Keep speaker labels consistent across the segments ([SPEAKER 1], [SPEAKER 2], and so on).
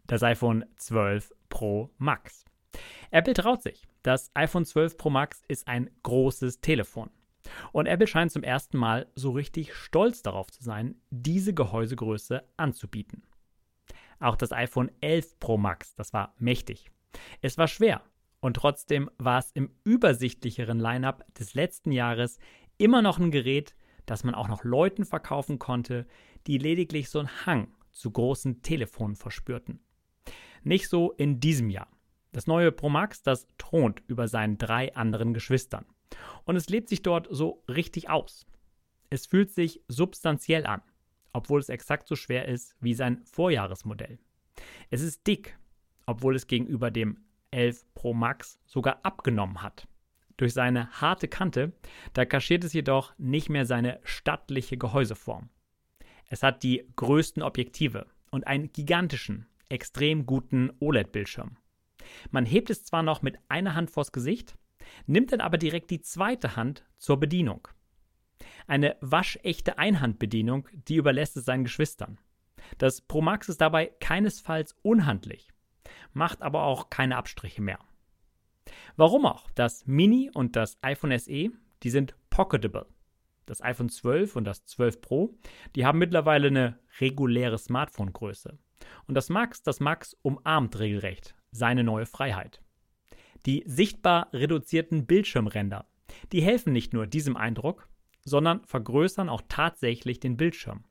[SPEAKER 1] das iPhone 12 Pro Max. Apple traut sich. Das iPhone 12 Pro Max ist ein großes Telefon. Und Apple scheint zum ersten Mal so richtig stolz darauf zu sein, diese Gehäusegröße anzubieten. Auch das iPhone 11 Pro Max, das war mächtig. Es war schwer und trotzdem war es im übersichtlicheren Line-up des letzten Jahres immer noch ein Gerät, das man auch noch Leuten verkaufen konnte, die lediglich so einen Hang zu großen Telefonen verspürten. Nicht so in diesem Jahr. Das neue Pro Max, das thront über seinen 3 anderen Geschwistern. Und es lebt sich dort so richtig aus. Es fühlt sich substanziell an, obwohl es exakt so schwer ist wie sein Vorjahresmodell. Es ist dick, obwohl es gegenüber dem 11 Pro Max sogar abgenommen hat. Durch seine harte Kante, da kaschiert es jedoch nicht mehr seine stattliche Gehäuseform. Es hat die größten Objektive und einen gigantischen, extrem guten OLED-Bildschirm. Man hebt es zwar noch mit einer Hand vors Gesicht, nimmt dann aber direkt die zweite Hand zur Bedienung. Eine waschechte Einhandbedienung, die überlässt es seinen Geschwistern. Das Pro Max ist dabei keinesfalls unhandlich, macht aber auch keine Abstriche mehr. Warum auch? Das Mini und das iPhone SE, die sind pocketable. Das iPhone 12 und das 12 Pro, die haben mittlerweile eine reguläre Smartphone-Größe. Und das Max umarmt regelrecht seine neue Freiheit. Die sichtbar reduzierten Bildschirmränder, die helfen nicht nur diesem Eindruck, sondern vergrößern auch tatsächlich den Bildschirm.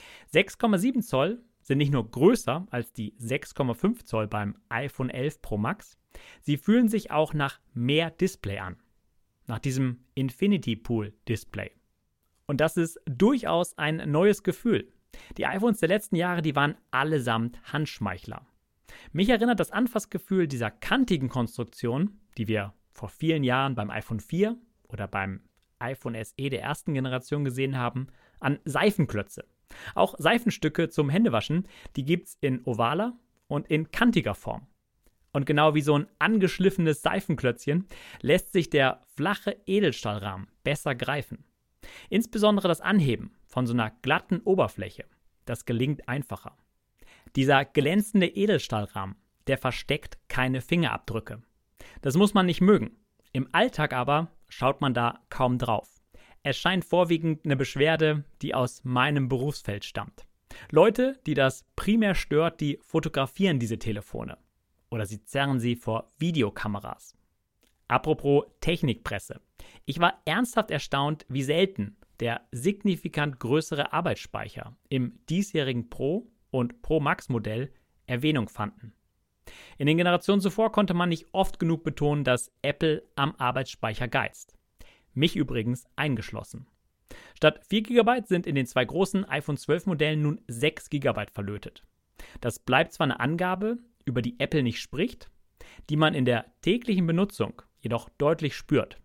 [SPEAKER 1] 6,7 Zoll sind nicht nur größer als die 6,5 Zoll beim iPhone 11 Pro Max, sie fühlen sich auch nach mehr Display an. Nach diesem Infinity Pool Display. Und das ist durchaus ein neues Gefühl. Die iPhones der letzten Jahre, die waren allesamt Handschmeichler. Mich erinnert das Anfassgefühl dieser kantigen Konstruktion, die wir vor vielen Jahren beim iPhone 4 oder beim iPhone SE der ersten Generation gesehen haben, an Seifenklötze. Auch Seifenstücke zum Händewaschen, die gibt's in ovaler und in kantiger Form. Und genau wie so ein angeschliffenes Seifenklötzchen lässt sich der flache Edelstahlrahmen besser greifen. Insbesondere das Anheben von so einer glatten Oberfläche, das gelingt einfacher. Dieser glänzende Edelstahlrahmen, der versteckt keine Fingerabdrücke. Das muss man nicht mögen. Im Alltag aber schaut man da kaum drauf. Es scheint vorwiegend eine Beschwerde, die aus meinem Berufsfeld stammt. Leute, die das primär stört, die fotografieren diese Telefone. Oder sie zerren sie vor Videokameras. Apropos Technikpresse. Ich war ernsthaft erstaunt, wie selten der signifikant größere Arbeitsspeicher im diesjährigen Pro und Pro Max Modell Erwähnung fanden. In den Generationen zuvor konnte man nicht oft genug betonen, dass Apple am Arbeitsspeicher geizt. Mich übrigens eingeschlossen. Statt 4 GB sind in den 2 großen iPhone 12 Modellen nun 6 GB verlötet. Das bleibt zwar eine Angabe, über die Apple nicht spricht, die man in der täglichen Benutzung jedoch deutlich spürt.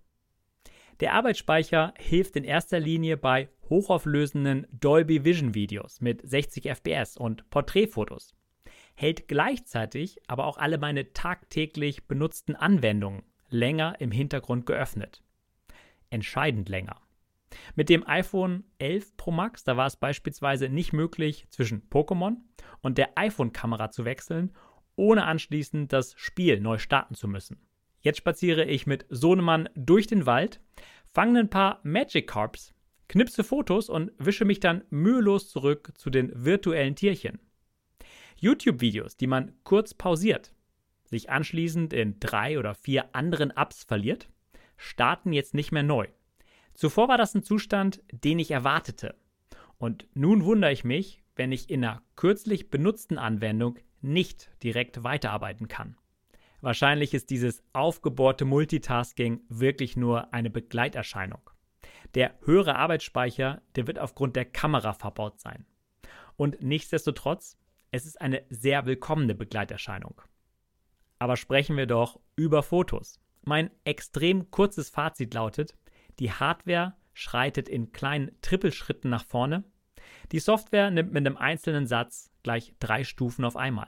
[SPEAKER 1] Der Arbeitsspeicher hilft in erster Linie bei hochauflösenden Dolby Vision Videos mit 60 FPS und Porträtfotos, hält gleichzeitig aber auch alle meine tagtäglich benutzten Anwendungen länger im Hintergrund geöffnet. Entscheidend länger. Mit dem iPhone 11 Pro Max, da war es beispielsweise nicht möglich, zwischen Pokémon und der iPhone-Kamera zu wechseln, ohne anschließend das Spiel neu starten zu müssen. Jetzt spaziere ich mit Sohnemann durch den Wald, fange ein paar Magic Carps, knipse Fotos und wische mich dann mühelos zurück zu den virtuellen Tierchen. YouTube-Videos, die man kurz pausiert, sich anschließend in 3 oder 4 anderen Apps verliert, starten jetzt nicht mehr neu. Zuvor war das ein Zustand, den ich erwartete. Und nun wundere ich mich, wenn ich in einer kürzlich benutzten Anwendung nicht direkt weiterarbeiten kann. Wahrscheinlich ist dieses aufgebohrte Multitasking wirklich nur eine Begleiterscheinung. Der höhere Arbeitsspeicher, der wird aufgrund der Kamera verbaut sein. Und nichtsdestotrotz, es ist eine sehr willkommene Begleiterscheinung. Aber sprechen wir doch über Fotos. Mein extrem kurzes Fazit lautet, die Hardware schreitet in kleinen Trippelschritten nach vorne. Die Software nimmt mit einem einzelnen Satz gleich 3 Stufen auf einmal.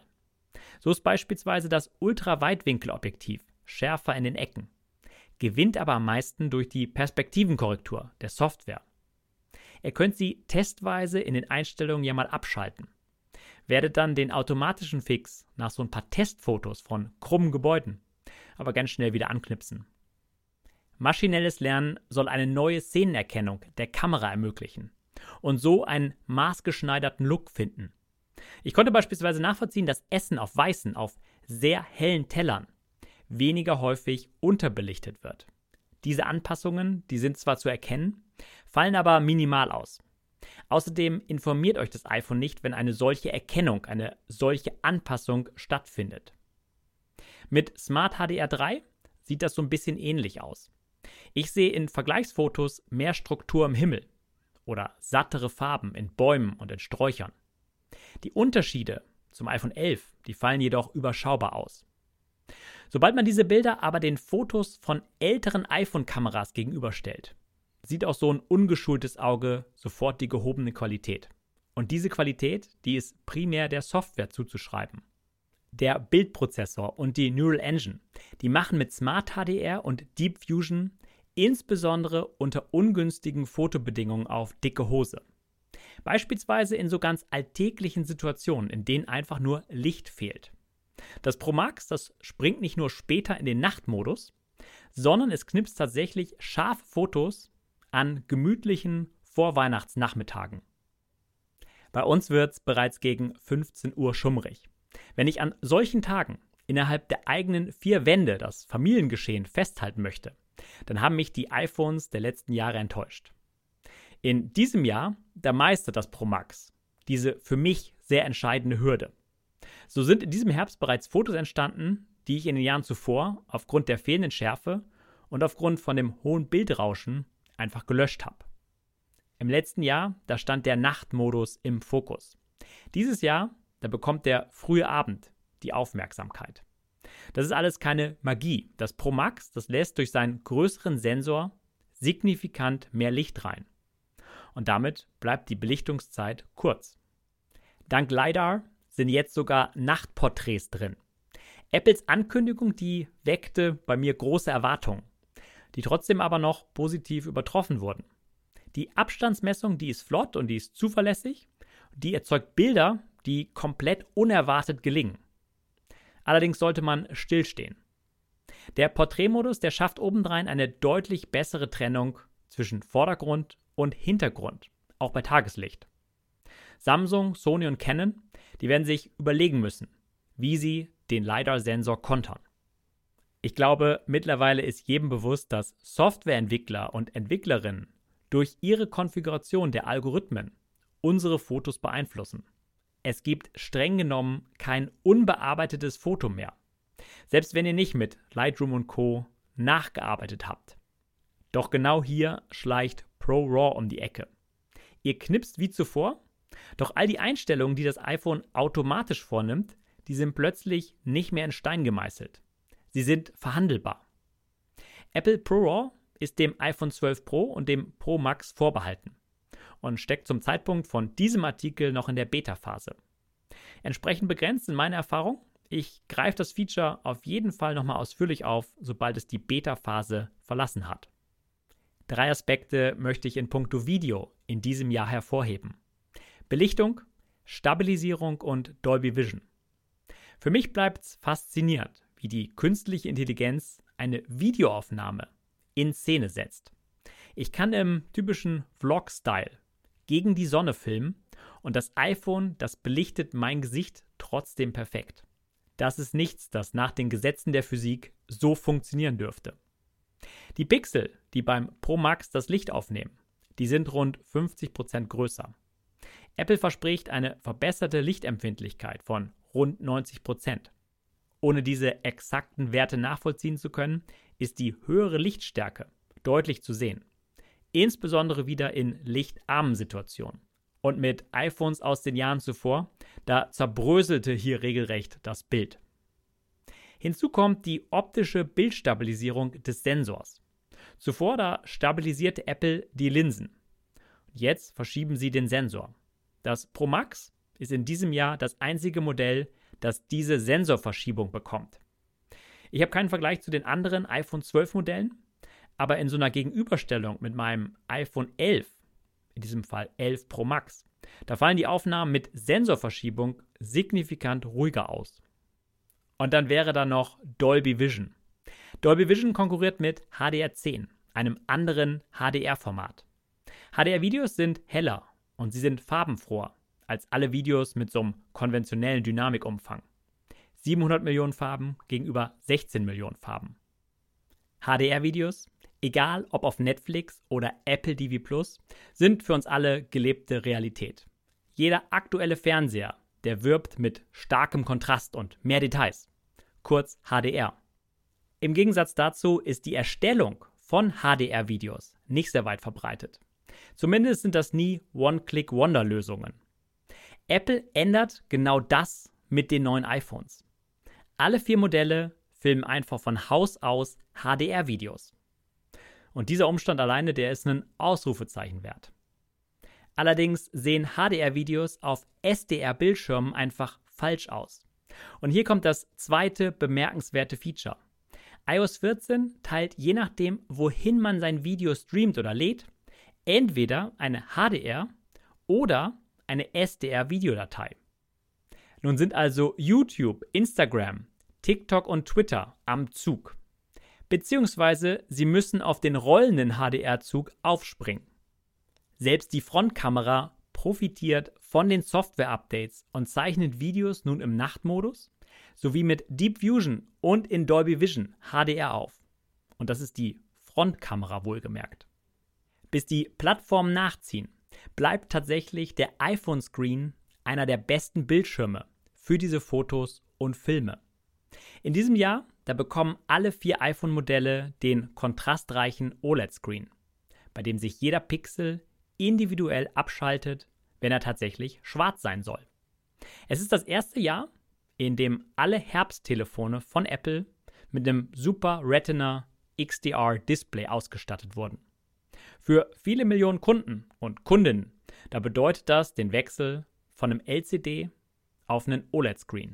[SPEAKER 1] So ist beispielsweise das Ultraweitwinkelobjektiv schärfer in den Ecken, gewinnt aber am meisten durch die Perspektivenkorrektur der Software. Ihr könnt sie testweise in den Einstellungen ja mal abschalten. werdet dann den automatischen Fix nach so ein paar Testfotos von krummen Gebäuden aber ganz schnell wieder anknipsen. Maschinelles Lernen soll eine neue Szenenerkennung der Kamera ermöglichen und so einen maßgeschneiderten Look finden. Ich konnte beispielsweise nachvollziehen, dass Essen auf weißen, auf sehr hellen Tellern weniger häufig unterbelichtet wird. Diese Anpassungen, die sind zwar zu erkennen, fallen aber minimal aus. Außerdem informiert euch das iPhone nicht, wenn eine solche Erkennung, eine solche Anpassung stattfindet. Mit Smart HDR3 sieht das so ein bisschen ähnlich aus. Ich sehe in Vergleichsfotos mehr Struktur im Himmel oder sattere Farben in Bäumen und in Sträuchern. Die Unterschiede zum iPhone 11, die fallen jedoch überschaubar aus. Sobald man diese Bilder aber den Fotos von älteren iPhone-Kameras gegenüberstellt, sieht auch so ein ungeschultes Auge sofort die gehobene Qualität. Und diese Qualität, die ist primär der Software zuzuschreiben. Der Bildprozessor und die Neural Engine, die machen mit Smart HDR und Deep Fusion insbesondere unter ungünstigen Fotobedingungen auf dicke Hose. Beispielsweise in so ganz alltäglichen Situationen, in denen einfach nur Licht fehlt. Das Pro Max, das springt nicht nur später in den Nachtmodus, sondern es knipst tatsächlich scharfe Fotos an gemütlichen Vorweihnachtsnachmittagen. Bei uns wird es bereits gegen 15 Uhr schummrig. Wenn ich an solchen Tagen innerhalb der eigenen 4 Wände das Familiengeschehen festhalten möchte, dann haben mich die iPhones der letzten Jahre enttäuscht. In diesem Jahr, da meistert das Pro Max diese für mich sehr entscheidende Hürde. So sind in diesem Herbst bereits Fotos entstanden, die ich in den Jahren zuvor aufgrund der fehlenden Schärfe und aufgrund von dem hohen Bildrauschen einfach gelöscht habe. Im letzten Jahr, da stand der Nachtmodus im Fokus. Dieses Jahr, da bekommt der frühe Abend die Aufmerksamkeit. Das ist alles keine Magie. Das Pro Max, das lässt durch seinen größeren Sensor signifikant mehr Licht rein. Und damit bleibt die Belichtungszeit kurz. Dank LiDAR sind jetzt sogar Nachtporträts drin. Apples Ankündigung, die weckte bei mir große Erwartungen, die trotzdem aber noch positiv übertroffen wurden. Die Abstandsmessung, die ist flott und die ist zuverlässig. Die erzeugt Bilder, die komplett unerwartet gelingen. Allerdings sollte man stillstehen. Der Porträtmodus, der schafft obendrein eine deutlich bessere Trennung zwischen Vordergrund und Hintergrund, auch bei Tageslicht. Samsung, Sony und Canon, die werden sich überlegen müssen, wie sie den LiDAR-Sensor kontern. Ich glaube, mittlerweile ist jedem bewusst, dass Softwareentwickler und Entwicklerinnen durch ihre Konfiguration der Algorithmen unsere Fotos beeinflussen. Es gibt streng genommen kein unbearbeitetes Foto mehr, selbst wenn ihr nicht mit Lightroom und Co. nachgearbeitet habt. Doch genau hier schleicht ProRAW um die Ecke. Ihr knipst wie zuvor, doch all die Einstellungen, die das iPhone automatisch vornimmt, die sind plötzlich nicht mehr in Stein gemeißelt. Sie sind verhandelbar. Apple ProRAW ist dem iPhone 12 Pro und dem Pro Max vorbehalten und steckt zum Zeitpunkt von diesem Artikel noch in der Beta-Phase. Entsprechend begrenzt in meiner Erfahrung. Ich greife das Feature auf jeden Fall nochmal ausführlich auf, sobald es die Beta-Phase verlassen hat. 3 Aspekte möchte ich in puncto Video in diesem Jahr hervorheben. Belichtung, Stabilisierung und Dolby Vision. Für mich bleibt es faszinierend, wie die künstliche Intelligenz eine Videoaufnahme in Szene setzt. Ich kann im typischen Vlog-Style gegen die Sonne filmen und das iPhone, das belichtet mein Gesicht trotzdem perfekt. Das ist nichts, das nach den Gesetzen der Physik so funktionieren dürfte. Die Pixel, die beim Pro Max das Licht aufnehmen, die sind rund 50% größer. Apple verspricht eine verbesserte Lichtempfindlichkeit von rund 90%. Ohne diese exakten Werte nachvollziehen zu können, ist die höhere Lichtstärke deutlich zu sehen. Insbesondere wieder in lichtarmen Situationen. Und mit iPhones aus den Jahren zuvor, da zerbröselte hier regelrecht das Bild. Hinzu kommt die optische Bildstabilisierung des Sensors. Zuvor da stabilisierte Apple die Linsen. Jetzt verschieben sie den Sensor. Das Pro Max ist in diesem Jahr das einzige Modell, das diese Sensorverschiebung bekommt. Ich habe keinen Vergleich zu den anderen iPhone 12 Modellen, aber in so einer Gegenüberstellung mit meinem iPhone 11, in diesem Fall 11 Pro Max, Da fallen die Aufnahmen mit Sensorverschiebung signifikant ruhiger aus. Und dann wäre da noch Dolby Vision. Dolby Vision konkurriert mit HDR10, einem anderen HDR-Format. HDR-Videos sind heller und sie sind farbenfroher als alle Videos mit so einem konventionellen Dynamikumfang. 700 Millionen Farben gegenüber 16 Millionen Farben. HDR-Videos, egal ob auf Netflix oder Apple TV+, sind für uns alle gelebte Realität. Jeder aktuelle Fernseher, der wirbt mit starkem Kontrast und mehr Details, kurz HDR. Im Gegensatz dazu ist die Erstellung von HDR-Videos nicht sehr weit verbreitet. Zumindest sind das nie One-Click-Wonder-Lösungen. Apple ändert genau das mit den neuen iPhones. Alle 4 Modelle filmen einfach von Haus aus HDR-Videos. Und dieser Umstand alleine, der ist ein Ausrufezeichen wert. Allerdings sehen HDR-Videos auf SDR-Bildschirmen einfach falsch aus. Und hier kommt das zweite bemerkenswerte Feature. iOS 14 teilt je nachdem, wohin man sein Video streamt oder lädt, entweder eine HDR oder eine SDR-Videodatei. Nun sind also YouTube, Instagram, TikTok und Twitter am Zug. Beziehungsweise sie müssen auf den rollenden HDR-Zug aufspringen. Selbst die Frontkamera profitiert von den Software-Updates und zeichnet Videos nun im Nachtmodus sowie mit Deep Fusion und in Dolby Vision HDR auf. Und das ist die Frontkamera wohlgemerkt. Bis die Plattformen nachziehen, bleibt tatsächlich der iPhone-Screen einer der besten Bildschirme für diese Fotos und Filme. In diesem Jahr, da bekommen alle 4 iPhone-Modelle den kontrastreichen OLED-Screen, bei dem sich jeder Pixel individuell abschaltet, wenn er tatsächlich schwarz sein soll. Es ist das erste Jahr, in dem alle Herbsttelefone von Apple mit einem Super Retina XDR Display ausgestattet wurden. Für viele Millionen Kunden und Kundinnen, da bedeutet das den Wechsel von einem LCD auf einen OLED-Screen.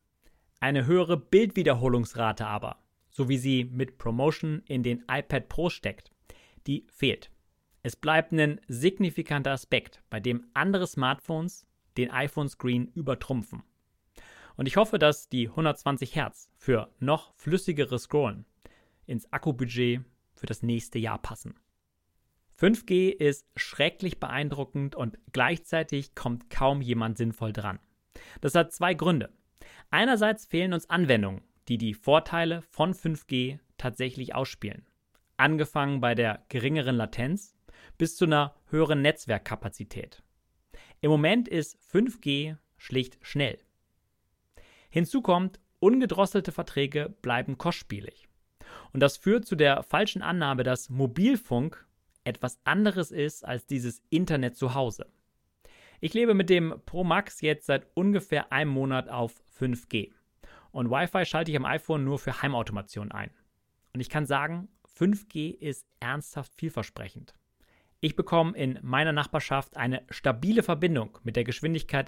[SPEAKER 1] Eine höhere Bildwiederholungsrate aber, so wie sie mit Promotion in den iPad Pro steckt, die fehlt. Es bleibt ein signifikanter Aspekt, bei dem andere Smartphones den iPhone-Screen übertrumpfen. Und ich hoffe, dass die 120 Hertz für noch flüssigere Scrollen ins Akkubudget für das nächste Jahr passen. 5G ist schrecklich beeindruckend und gleichzeitig kommt kaum jemand sinnvoll dran. Das hat 2 Gründe. Einerseits fehlen uns Anwendungen, die die Vorteile von 5G tatsächlich ausspielen. Angefangen bei der geringeren Latenz bis zu einer höheren Netzwerkkapazität. Im Moment ist 5G schlicht schnell. Hinzu kommt, ungedrosselte Verträge bleiben kostspielig. Und das führt zu der falschen Annahme, dass Mobilfunk etwas anderes ist als dieses Internet zu Hause. Ich lebe mit dem Pro Max jetzt seit ungefähr einem Monat auf 5G. Und Wi-Fi schalte ich am iPhone nur für Heimautomation ein. Und ich kann sagen, 5G ist ernsthaft vielversprechend. Ich bekomme in meiner Nachbarschaft eine stabile Verbindung mit der Geschwindigkeit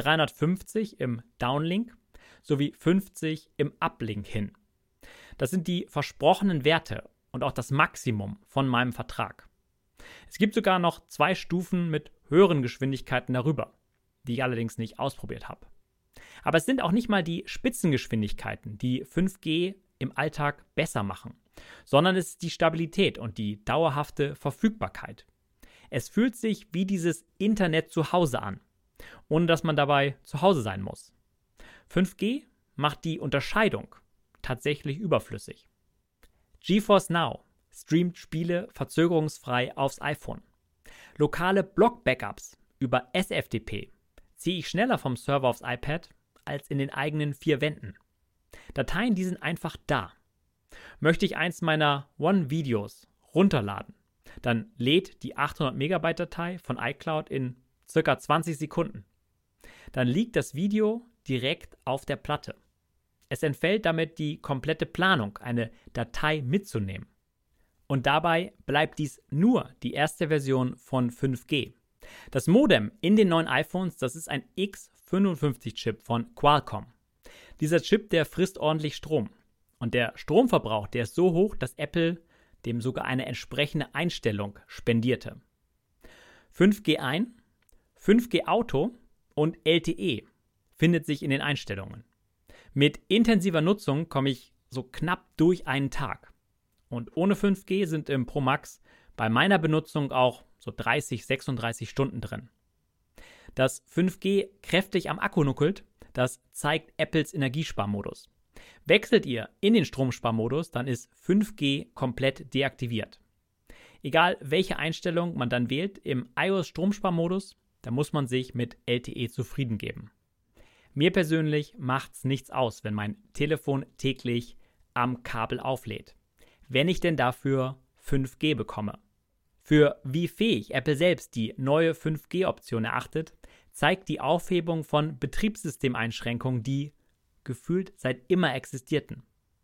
[SPEAKER 1] 350 im Downlink sowie 50 im Uplink hin. Das sind die versprochenen Werte und auch das Maximum von meinem Vertrag. Es gibt sogar noch 2 Stufen mit höheren Geschwindigkeiten darüber, die ich allerdings nicht ausprobiert habe. Aber es sind auch nicht mal die Spitzengeschwindigkeiten, die 5G im Alltag besser machen, sondern es ist die Stabilität und die dauerhafte Verfügbarkeit. Es fühlt sich wie dieses Internet zu Hause an, ohne dass man dabei zu Hause sein muss. 5G macht die Unterscheidung tatsächlich überflüssig. GeForce Now streamt Spiele verzögerungsfrei aufs iPhone. Lokale Block-Backups über SFTP ziehe ich schneller vom Server aufs iPad als in den eigenen 4 Wänden. Dateien, die sind einfach da. Möchte ich eins meiner One-Videos runterladen, dann lädt die 800 Megabyte Datei von iCloud in ca. 20 Sekunden. Dann liegt das Video direkt auf der Platte. Es entfällt damit die komplette Planung, eine Datei mitzunehmen. Und dabei bleibt dies nur die erste Version von 5G. Das Modem in den neuen iPhones, das ist ein X55-Chip von Qualcomm. Dieser Chip, der frisst ordentlich Strom. Und der Stromverbrauch, der ist so hoch, dass Apple dem sogar eine entsprechende Einstellung spendierte. 5G ein, 5G Auto und LTE findet sich in den Einstellungen. Mit intensiver Nutzung komme ich so knapp durch einen Tag. Und ohne 5G sind im Pro Max bei meiner Benutzung auch so 36 Stunden drin. Dass 5G kräftig am Akku nuckelt, das zeigt Apples Energiesparmodus. Wechselt ihr in den Stromsparmodus, dann ist 5G komplett deaktiviert. Egal welche Einstellung man dann wählt im iOS-Stromsparmodus, da muss man sich mit LTE zufrieden geben. Mir persönlich macht's nichts aus, wenn mein Telefon täglich am Kabel auflädt. Wenn ich denn dafür 5G bekomme. Für wie fähig Apple selbst die neue 5G-Option erachtet, zeigt die Aufhebung von Betriebssystemeinschränkungen, die gefühlt seit immer existierten.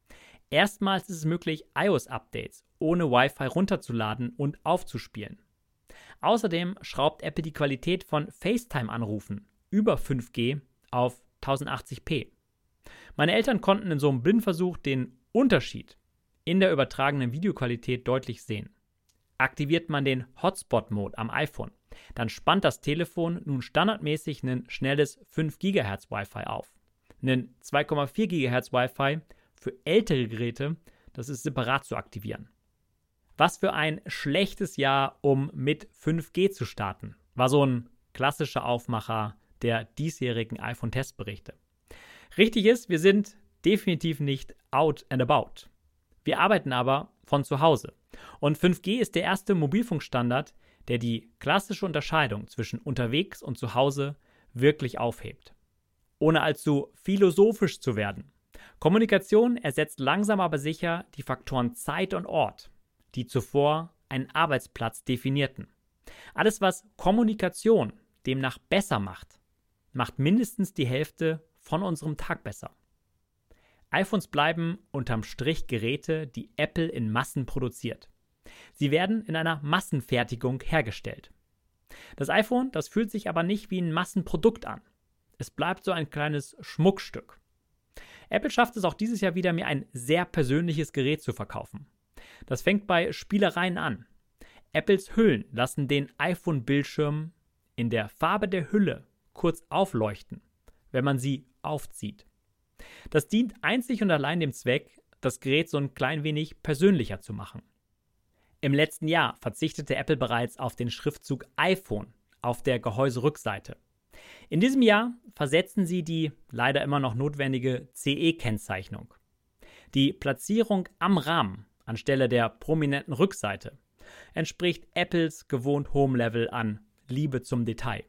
[SPEAKER 1] Erstmals ist es möglich, iOS-Updates ohne Wi-Fi runterzuladen und aufzuspielen. Außerdem schraubt Apple die Qualität von FaceTime-Anrufen über 5G auf 1080p. Meine Eltern konnten in so einem Blindversuch den Unterschied in der übertragenen Videoqualität deutlich sehen. Aktiviert man den Hotspot-Mode am iPhone, dann spannt das Telefon nun standardmäßig ein schnelles 5 GHz Wi-Fi auf. Ein 2,4 GHz Wi-Fi für ältere Geräte, das ist separat zu aktivieren. Was für ein schlechtes Jahr, um mit 5G zu starten, war so ein klassischer Aufmacher der diesjährigen iPhone-Testberichte. Richtig ist, wir sind definitiv nicht out and about. Wir arbeiten aber von zu Hause. Und 5G ist der erste Mobilfunkstandard, der die klassische Unterscheidung zwischen unterwegs und zu Hause wirklich aufhebt. Ohne allzu philosophisch zu werden. Kommunikation ersetzt langsam aber sicher die Faktoren Zeit und Ort, die zuvor einen Arbeitsplatz definierten. Alles, was Kommunikation demnach besser macht, macht mindestens die Hälfte von unserem Tag besser. iPhones bleiben unterm Strich Geräte, die Apple in Massen produziert. Sie werden in einer Massenfertigung hergestellt. Das iPhone, das fühlt sich aber nicht wie ein Massenprodukt an. Es bleibt so ein kleines Schmuckstück. Apple schafft es auch dieses Jahr wieder, mir ein sehr persönliches Gerät zu verkaufen. Das fängt bei Spielereien an. Apples Hüllen lassen den iPhone-Bildschirm in der Farbe der Hülle kurz aufleuchten, wenn man sie aufzieht. Das dient einzig und allein dem Zweck, das Gerät so ein klein wenig persönlicher zu machen. Im letzten Jahr verzichtete Apple bereits auf den Schriftzug iPhone auf der Gehäuserückseite. In diesem Jahr versetzen sie die leider immer noch notwendige CE-Kennzeichnung. Die Platzierung am Rahmen anstelle der prominenten Rückseite entspricht Apples gewohnt hohem Level an Liebe zum Detail.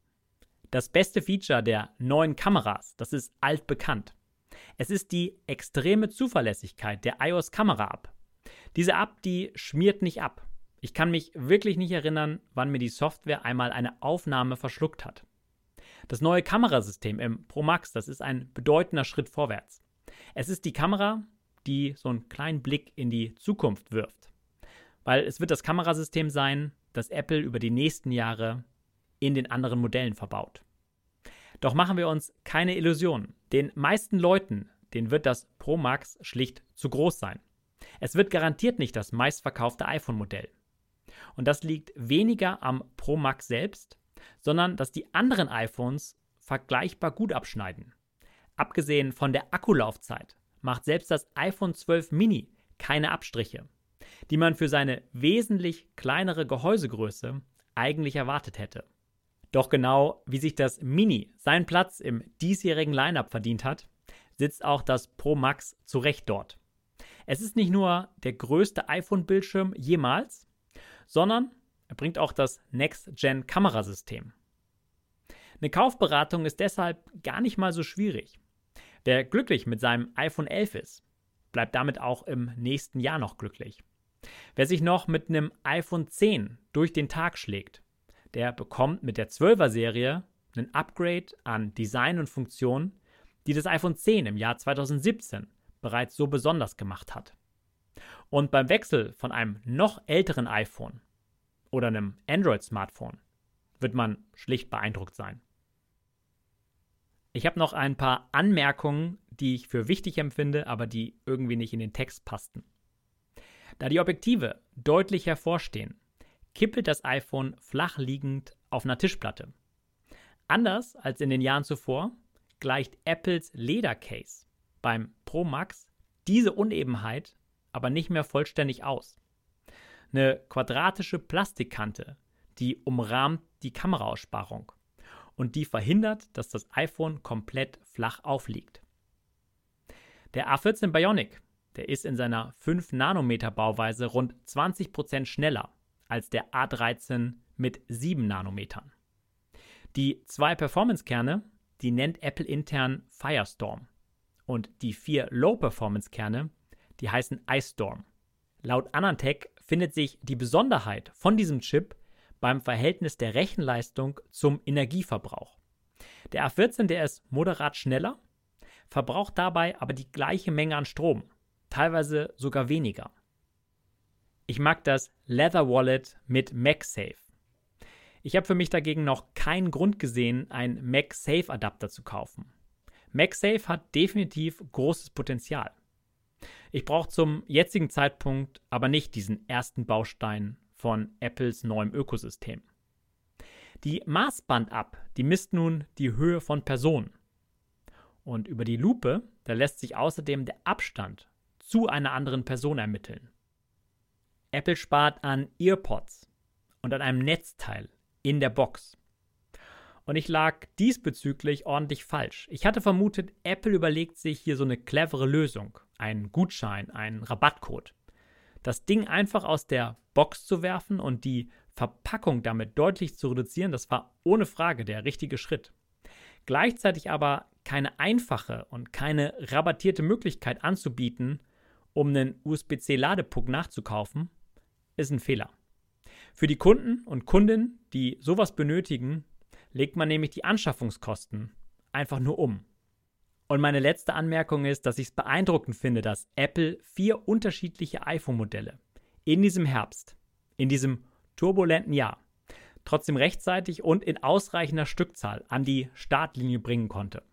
[SPEAKER 1] Das beste Feature der neuen Kameras, das ist altbekannt. Es ist die extreme Zuverlässigkeit der iOS-Kamera-App. Diese App, die schmiert nicht ab. Ich kann mich wirklich nicht erinnern, wann mir die Software einmal eine Aufnahme verschluckt hat. Das neue Kamerasystem im Pro Max, das ist ein bedeutender Schritt vorwärts. Es ist die Kamera, die so einen kleinen Blick in die Zukunft wirft. Weil es wird das Kamerasystem sein, das Apple über die nächsten Jahre in den anderen Modellen verbaut. Doch machen wir uns keine Illusionen. Den meisten Leuten, denen wird das Pro Max schlicht zu groß sein. Es wird garantiert nicht das meistverkaufte iPhone-Modell. Und das liegt weniger am Pro Max selbst, sondern dass die anderen iPhones vergleichbar gut abschneiden. Abgesehen von der Akkulaufzeit macht selbst das iPhone 12 Mini keine Abstriche, die man für seine wesentlich kleinere Gehäusegröße eigentlich erwartet hätte. Doch genau wie sich das Mini seinen Platz im diesjährigen Line-Up verdient hat, sitzt auch das Pro Max zu Recht dort. Es ist nicht nur der größte iPhone-Bildschirm jemals, sondern er bringt auch das Next-Gen-Kamerasystem. Eine Kaufberatung ist deshalb gar nicht mal so schwierig. Wer glücklich mit seinem iPhone 11 ist, bleibt damit auch im nächsten Jahr noch glücklich. Wer sich noch mit einem iPhone 10 durch den Tag schlägt, der bekommt mit der 12er-Serie ein Upgrade an Design und Funktionen, die das iPhone 10 im Jahr 2017 bereits so besonders gemacht hat. Und beim Wechsel von einem noch älteren iPhone oder einem Android-Smartphone wird man schlicht beeindruckt sein. Ich habe noch ein paar Anmerkungen, die ich für wichtig empfinde, aber die irgendwie nicht in den Text passten. Da die Objektive deutlich hervorstehen, kippelt das iPhone flach liegend auf einer Tischplatte. Anders als in den Jahren zuvor gleicht Apples Ledercase beim Pro Max diese Unebenheit aber nicht mehr vollständig aus. Eine quadratische Plastikkante, die umrahmt die Kameraaussparung und die verhindert, dass das iPhone komplett flach aufliegt. Der A14 Bionic, der ist in seiner 5-Nanometer-Bauweise rund 20% schneller als der A13 mit 7 Nanometern. Die 2 Performance-Kerne, die nennt Apple intern Firestorm. Und die 4 Low-Performance-Kerne, die heißen Ice Storm. Laut AnandTech findet sich die Besonderheit von diesem Chip beim Verhältnis der Rechenleistung zum Energieverbrauch. Der A14, der ist moderat schneller, verbraucht dabei aber die gleiche Menge an Strom, teilweise sogar weniger. Ich mag das Leather Wallet mit MagSafe. Ich habe für mich dagegen noch keinen Grund gesehen, einen MagSafe-Adapter zu kaufen. MagSafe hat definitiv großes Potenzial. Ich brauche zum jetzigen Zeitpunkt aber nicht diesen ersten Baustein von Apples neuem Ökosystem. Die Maßband-App, die misst nun die Höhe von Personen. Und über die Lupe, da lässt sich außerdem der Abstand zu einer anderen Person ermitteln. Apple spart an EarPods und an einem Netzteil in der Box. Und ich lag diesbezüglich ordentlich falsch. Ich hatte vermutet, Apple überlegt sich hier so eine clevere Lösung, einen Gutschein, einen Rabattcode. Das Ding einfach aus der Box zu werfen und die Verpackung damit deutlich zu reduzieren, das war ohne Frage der richtige Schritt. Gleichzeitig aber keine einfache und keine rabattierte Möglichkeit anzubieten, um einen USB-C-Ladepuck nachzukaufen, ist ein Fehler. Für die Kunden und Kundinnen, die sowas benötigen, legt man nämlich die Anschaffungskosten einfach nur um. Und meine letzte Anmerkung ist, dass ich es beeindruckend finde, dass Apple 4 unterschiedliche iPhone-Modelle in diesem Herbst, in diesem turbulenten Jahr, trotzdem rechtzeitig und in ausreichender Stückzahl an die Startlinie bringen konnte.